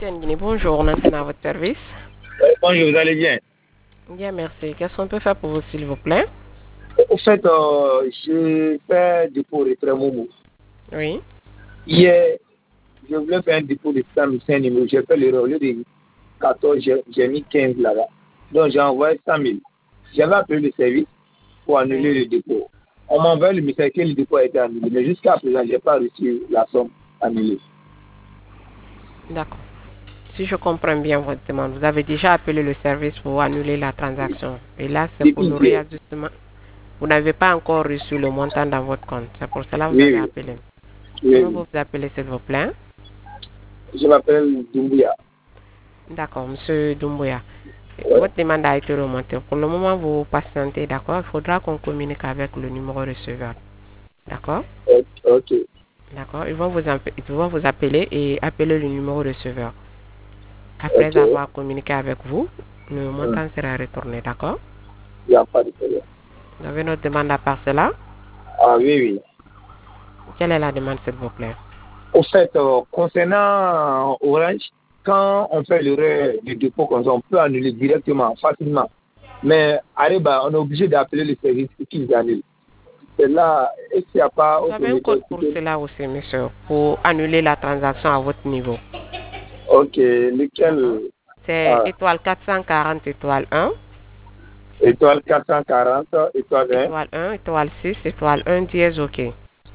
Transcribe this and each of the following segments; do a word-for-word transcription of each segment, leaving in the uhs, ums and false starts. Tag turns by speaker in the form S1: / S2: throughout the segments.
S1: Tiens, bonjour, on entend à votre service.
S2: Euh, Bonjour, vous allez bien?
S1: Bien, merci. Qu'est-ce qu'on peut faire pour vous, s'il vous plaît?
S2: Au fait, euh, je fais dépôt retrait Momo.
S1: Oui.
S2: Hier, je voulais faire un dépôt de cent mille, cinq numéros. J'ai fait l'erreur. Au lieu de quatorze, j'ai j'ai mis quinze là-bas. Donc, j'ai envoyé cent mille. J'avais appelé le service pour annuler
S1: Oui.
S2: le dépôt. On m'a envoyé le message que le dépôt a été annulé. Mais jusqu'à présent, je n'ai pas reçu la somme annulée.
S1: D'accord. Si je comprends bien votre demande, vous avez déjà appelé le service pour annuler la transaction. Et là, c'est pour
S2: Depuis
S1: le
S2: hier.
S1: réajustement. Vous n'avez pas encore reçu le montant dans votre compte. C'est pour cela que vous
S2: Oui,
S1: avez
S2: oui.
S1: appelé.
S2: oui,
S1: Comment
S2: oui.
S1: vous vous appelez, s'il vous plaît?
S2: Je m'appelle Doumbouya.
S1: D'accord, monsieur Doumbouya.
S2: Ouais.
S1: Votre demande a été remontée. Pour le moment, vous patientez, d'accord? Il faudra qu'on communique avec le numéro receveur. D'accord?
S2: Ok. Ok.
S1: D'accord? Ils vont vous, appe- ils vont vous appeler et appeler le numéro receveur. Après
S2: Ok.
S1: avoir communiqué avec vous, le
S2: Hmm.
S1: montant sera retourné, d'accord?
S2: Il n'y a pas de problème.
S1: Vous avez notre demande à part cela?
S2: Ah oui, oui.
S1: Quelle est la demande, s'il vous plaît?
S2: Au fait, euh, concernant Orange, quand on fait l'erreur du dépôt comme ça, on peut annuler directement, facilement. Mais Ariba, on est obligé d'appeler le service pour qu'ils annulent. C'est là, est-ce qu'il n'y a pas
S1: Vous
S2: autre
S1: avez un code
S2: méthode?
S1: pour cela aussi, monsieur, pour annuler la transaction à votre niveau.
S2: Ok,
S1: D'accord?
S2: lequel?
S1: C'est
S2: Ah,
S1: étoile quatre cent quarante, étoile un,
S2: étoile quatre cent quarante, étoile un.
S1: étoile un, étoile six, étoile un, dièse, OK.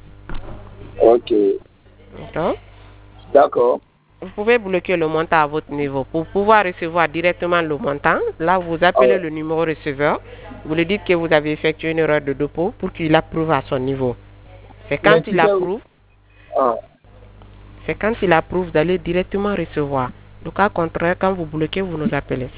S2: Ok,
S1: D'accord?
S2: d'accord.
S1: Vous pouvez bloquer le montant à votre niveau. Pour pouvoir recevoir directement le montant, là, vous
S2: Ah
S1: appelez
S2: ouais.
S1: le numéro receveur. Vous lui dites que vous avez effectué une erreur de dépôt pour qu'il approuve à son niveau. C'est quand
S2: Mais tu
S1: il
S2: sais,
S1: approuve,
S2: ah.
S1: c'est quand il approuve d'aller directement recevoir. Le cas contraire, quand vous bloquez, vous nous appelez.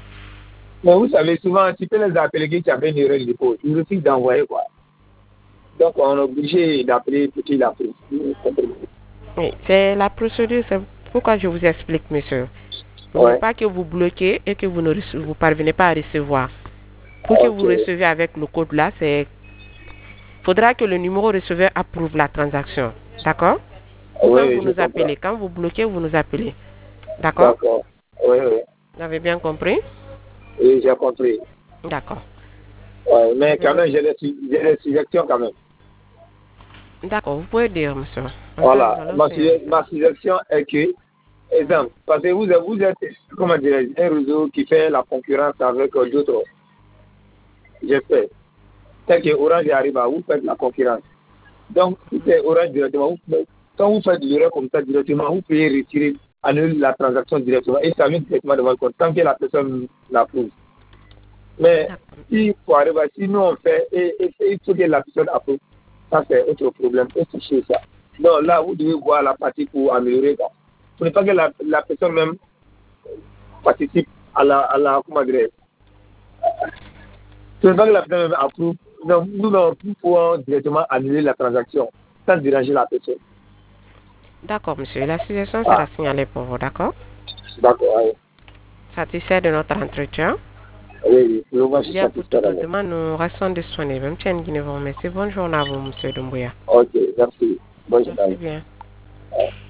S2: Mais vous savez, souvent, tu peux les appeler qui avaient une erreur de dépôt. Ils refusent d'envoyer quoi. Donc, on est obligé d'appeler pour qu'ils approuvent. Vous comprenez?
S1: Oui, c'est la procédure, c'est pourquoi je vous explique, monsieur. Pour ne
S2: Ouais.
S1: pas que vous bloquez et que vous ne rece- vous parvenez pas à recevoir. Pour que
S2: Ok.
S1: vous recevez avec le code là, c'est faudra que le numéro receveur approuve la transaction. D'accord? Souvent, vous
S2: Oui, je
S1: nous
S2: comprends.
S1: appelez. Quand vous bloquez, vous nous appelez. D'accord?
S2: D'accord. Oui, oui.
S1: Vous avez bien compris?
S2: Oui, j'ai compris.
S1: D'accord.
S2: Ouais,
S1: Vous
S2: mais
S1: avez
S2: quand
S1: notre-
S2: même, j'ai des, su- j'ai des suggestions quand même.
S1: D'accord, vous pouvez dire, monsieur. Comme ça, nous
S2: Voilà.
S1: allons
S2: Ma,
S1: signaler
S2: su-
S1: ça.
S2: ma suggestion est que, exemple, parce que vous, êtes- vous êtes, comment dire, un réseau qui fait la concurrence avec euh, d'autres. J'espère. Tel que Orange arrive à vous faites la concurrence. Donc, si c'est Orange directement, vous pouvez- quand vous faites l'erreur comme ça directement, vous pouvez retirer, annuler la transaction directement et ça vient directement de votre compte tant que la personne l'approuve. Mais
S1: D'accord.
S2: si pour arriver, si nous on fait, et, et, et il faut que la personne approuve, ça c'est autre problème, autre chose ça. Donc là, vous devez voir la partie pour améliorer ça. Il ne faut pas que la, la personne même participe à la, à la comment dire, il ne faut pas que la personne même approuve. Donc, nous, nous pouvons directement annuler la transaction sans déranger la personne.
S1: D'accord, monsieur. La suggestion
S2: Ah,
S1: sera signalée pour vous, d'accord?
S2: d'accord, oui,
S1: Satisfait de notre entretien.
S2: oui, oui, je suis
S1: Bien, pour
S2: satisfait.
S1: toute autre demande, nous restons disponibles. Tiens, nous vous remercie. Bonne journée à vous, monsieur Doumbouya.
S2: Ok, merci. Bonne
S1: Merci
S2: journée.
S1: bien.